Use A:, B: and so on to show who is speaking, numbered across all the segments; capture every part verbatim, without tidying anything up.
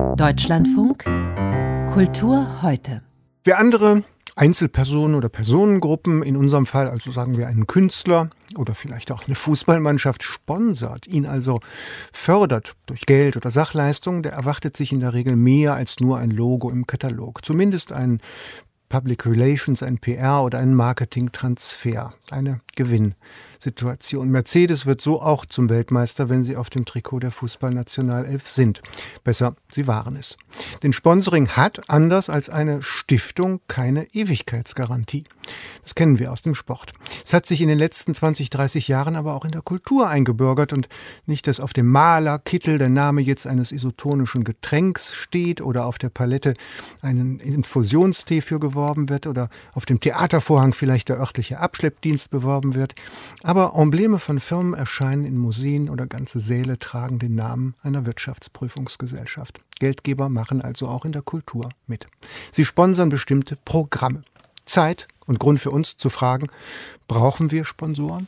A: Deutschlandfunk Kultur heute.
B: Wer andere Einzelpersonen oder Personengruppen, in unserem Fall also sagen wir einen Künstler oder vielleicht auch eine Fußballmannschaft, sponsert, ihn also fördert durch Geld oder Sachleistungen, der erwartet sich in der Regel mehr als nur ein Logo im Katalog. Zumindest ein Public Relations, ein P R oder ein Marketing-Transfer, eine Gewinnsituation. Mercedes wird so auch zum Weltmeister, wenn sie auf dem Trikot der Fußballnationalelf sind. Besser, sie waren es. Denn Sponsoring hat, anders als eine Stiftung, keine Ewigkeitsgarantie. Das kennen wir aus dem Sport. Es hat sich in den letzten zwanzig, dreißig Jahren aber auch in der Kultur eingebürgert und nicht, dass auf dem Malerkittel der Name jetzt eines isotonischen Getränks steht oder auf der Palette einen Infusionstee für geworben wird oder auf dem Theatervorhang vielleicht der örtliche Abschleppdienst beworben wird. Aber Embleme von Firmen erscheinen in Museen oder ganze Säle tragen den Namen einer Wirtschaftsprüfungsgesellschaft. Geldgeber machen also auch in der Kultur mit. Sie sponsern bestimmte Programme. Zeit und Grund für uns zu fragen, brauchen wir Sponsoren?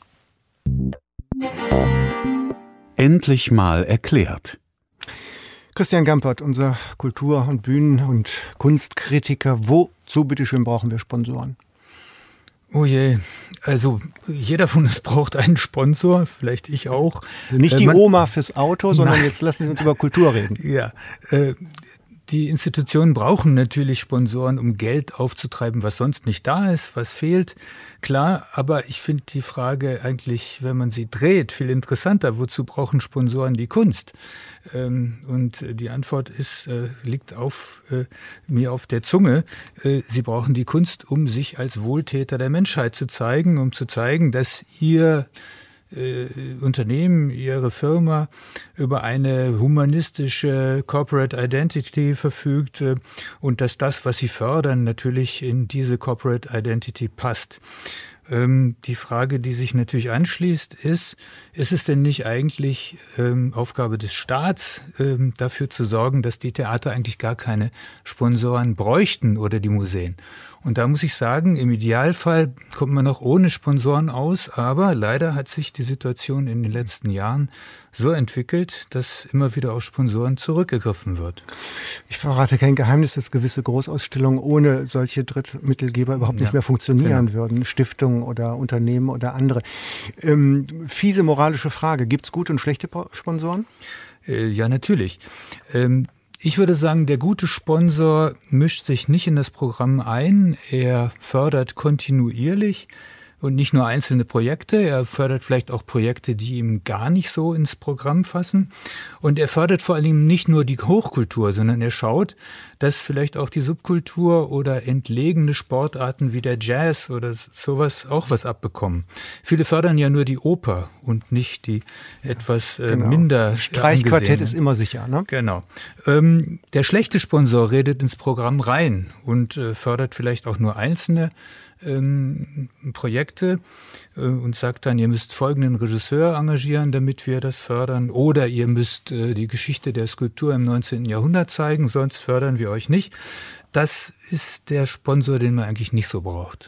C: Endlich mal erklärt.
B: Christian Gampert, unser Kultur- und Bühnen- und Kunstkritiker. Wozu bitteschön brauchen wir Sponsoren?
D: Oh je, also jeder von uns braucht einen Sponsor, vielleicht ich auch.
B: Also nicht die
D: Man,
B: Oma fürs Auto, sondern
D: nein.
B: Jetzt lassen Sie uns über Kultur reden.
D: Ja, äh, die Institutionen brauchen natürlich Sponsoren, um Geld aufzutreiben, was sonst nicht da ist, was fehlt. Klar, aber ich finde die Frage eigentlich, wenn man sie dreht, viel interessanter. Wozu brauchen Sponsoren die Kunst? Ähm, und die Antwort ist, äh, liegt auf, äh, mir auf der Zunge. Äh, sie brauchen die Kunst, um sich als Wohltäter der Menschheit zu zeigen, um zu zeigen, dass ihr Äh, Unternehmen, ihre Firma über eine humanistische Corporate Identity verfügt äh, und dass das, was sie fördern, natürlich in diese Corporate Identity passt. Ähm, die Frage, die sich natürlich anschließt, ist, ist es denn nicht eigentlich ähm, Aufgabe des Staats, ähm, dafür zu sorgen, dass die Theater eigentlich gar keine Sponsoren bräuchten oder die Museen? Und da muss ich sagen, im Idealfall kommt man noch ohne Sponsoren aus, aber leider hat sich die Situation in den letzten Jahren so entwickelt, dass immer wieder auf Sponsoren zurückgegriffen wird.
B: Ich verrate kein Geheimnis, dass gewisse Großausstellungen ohne solche Drittmittelgeber überhaupt nicht
D: Ja,
B: mehr funktionieren
D: genau.
B: würden. Stiftungen oder Unternehmen oder andere. Ähm, fiese moralische Frage. Gibt es gute und schlechte Sponsoren?
D: Äh, ja, natürlich. Ähm, Ich würde sagen, der gute Sponsor mischt sich nicht in das Programm ein. Er fördert kontinuierlich und nicht nur einzelne Projekte. Er fördert vielleicht auch Projekte, die ihm gar nicht so ins Programm fassen. Und er fördert vor allem nicht nur die Hochkultur, sondern er schaut, dass vielleicht auch die Subkultur oder entlegene Sportarten wie der Jazz oder sowas auch was abbekommen. Viele fördern ja nur die Oper und nicht die etwas äh,
B: Genau.
D: minder
B: Streichquartett
D: angesehene.
B: ist immer sicher, ne?
D: Genau. Ähm, der schlechte Sponsor redet ins Programm rein und äh, fördert vielleicht auch nur einzelne ähm, Projekte äh, und sagt dann, ihr müsst folgenden Regisseur engagieren, damit wir das fördern, oder ihr müsst äh, die Geschichte der Skulptur im neunzehnten Jahrhundert zeigen, sonst fördern wir euch nicht. Das ist der Sponsor, den man eigentlich nicht so braucht.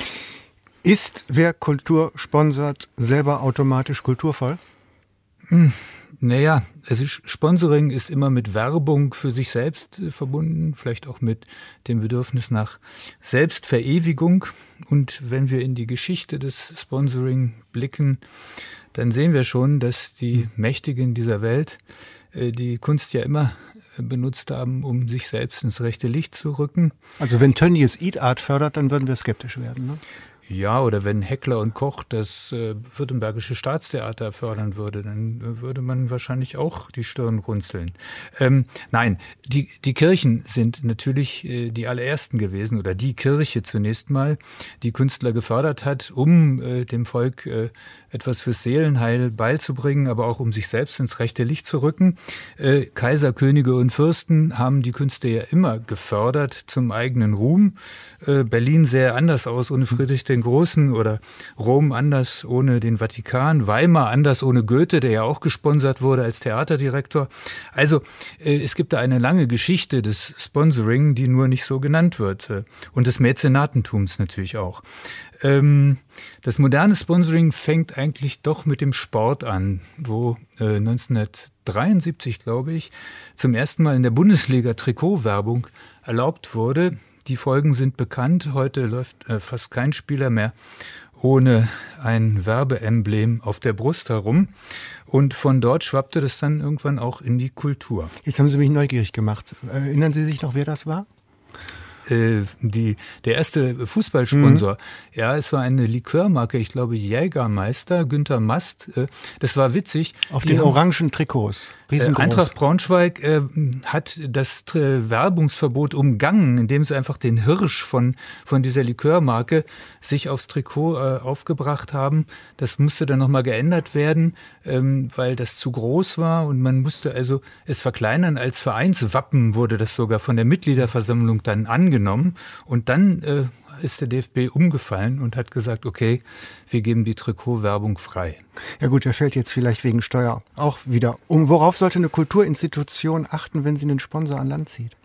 B: Ist, wer Kultur sponsert, selber automatisch kulturvoll?
D: Hm. Naja, also Sponsoring ist immer mit Werbung für sich selbst äh, verbunden, vielleicht auch mit dem Bedürfnis nach Selbstverewigung. Und wenn wir in die Geschichte des Sponsoring blicken, dann sehen wir schon, dass die Mächtigen dieser Welt äh, die Kunst ja immer äh, benutzt haben, um sich selbst ins rechte Licht zu rücken.
B: Also wenn Tönnies Eat Art fördert, dann würden wir skeptisch werden, ne?
D: Ja, oder wenn Heckler und Koch das äh, Württembergische Staatstheater fördern würde, dann äh, würde man wahrscheinlich auch die Stirn runzeln. Ähm, nein, die, die Kirchen sind natürlich äh, die allerersten gewesen, oder die Kirche zunächst mal, die Künstler gefördert hat, um äh, dem Volk äh, etwas fürs Seelenheil beizubringen, aber auch um sich selbst ins rechte Licht zu rücken. Äh, Kaiser, Könige und Fürsten haben die Künste ja immer gefördert zum eigenen Ruhm. Äh, Berlin sähe anders aus ohne Friedrich den Großen oder Rom anders ohne den Vatikan, Weimar anders ohne Goethe, der ja auch gesponsert wurde als Theaterdirektor. Also äh, es gibt da eine lange Geschichte des Sponsoring, die nur nicht so genannt wird, äh, und des Mäzenatentums natürlich auch. Ähm, das moderne Sponsoring fängt eigentlich doch mit dem Sport an, wo äh, neunzehnhundertdreiundsiebzig, glaube ich, zum ersten Mal in der Bundesliga Trikotwerbung erlaubt wurde. Die Folgen sind bekannt. Heute läuft äh, fast kein Spieler mehr ohne ein Werbeemblem auf der Brust herum. Und von dort schwappte das dann irgendwann auch in die Kultur.
B: Jetzt haben Sie mich neugierig gemacht. Erinnern Sie sich noch, wer das war?
D: Die, der erste Fußballsponsor, mhm. ja, es war eine Likörmarke, ich glaube Jägermeister, Günter Mast, das war witzig.
B: Auf den orangen Trikots, riesengroß.
D: Eintracht Braunschweig äh, hat das äh, Werbungsverbot umgangen, indem sie einfach den Hirsch von, von dieser Likörmarke sich aufs Trikot äh, aufgebracht haben. Das musste dann nochmal geändert werden, ähm, weil das zu groß war und man musste also es verkleinern. Als Vereinswappen wurde das sogar von der Mitgliederversammlung dann angenommen. Genommen. Und dann äh, ist der D F B umgefallen und hat gesagt, okay, wir geben die Trikotwerbung frei.
B: Ja gut, der fällt jetzt vielleicht wegen Steuer auch wieder um. Worauf sollte eine Kulturinstitution achten, wenn sie einen Sponsor an Land zieht?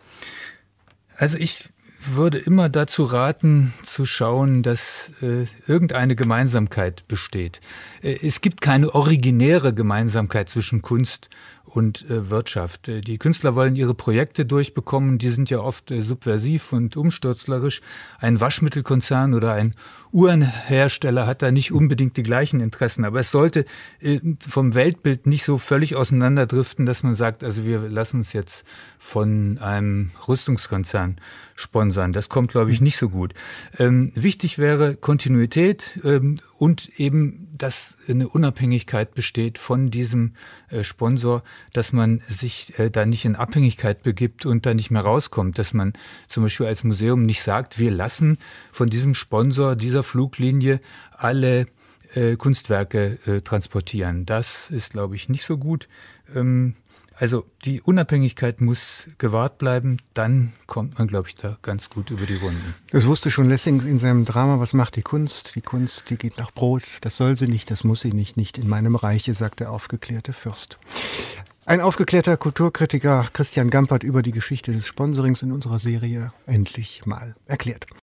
D: Also ich würde immer dazu raten, zu schauen, dass äh, irgendeine Gemeinsamkeit besteht. Äh, es gibt keine originäre Gemeinsamkeit zwischen Kunst und äh, Wirtschaft. Äh, die Künstler wollen ihre Projekte durchbekommen, die sind ja oft äh, subversiv und umsturzlerisch. Ein Waschmittelkonzern oder ein Uhrenhersteller hat da nicht unbedingt die gleichen Interessen, aber es sollte äh, vom Weltbild nicht so völlig auseinanderdriften, dass man sagt, also wir lassen uns jetzt von einem Rüstungskonzern sponsern. Das kommt, glaube ich, nicht so gut. Ähm, wichtig wäre Kontinuität ähm, und eben, dass eine Unabhängigkeit besteht von diesem äh, Sponsor, dass man sich äh, da nicht in Abhängigkeit begibt und da nicht mehr rauskommt, dass man zum Beispiel als Museum nicht sagt, wir lassen von diesem Sponsor dieser Fluglinie alle äh, Kunstwerke äh, transportieren. Das ist, glaube ich, nicht so gut. Ähm, Also die Unabhängigkeit muss gewahrt bleiben, dann kommt man, glaube ich, da ganz gut über die Runden.
B: Das wusste schon Lessing in seinem Drama, was macht die Kunst? Die Kunst, die geht nach Brot, das soll sie nicht, das muss sie nicht, nicht in meinem Reiche, sagt der aufgeklärte Fürst. Ein aufgeklärter Kulturkritiker, Christian Gampert, über die Geschichte des Sponsorings in unserer Serie endlich mal erklärt.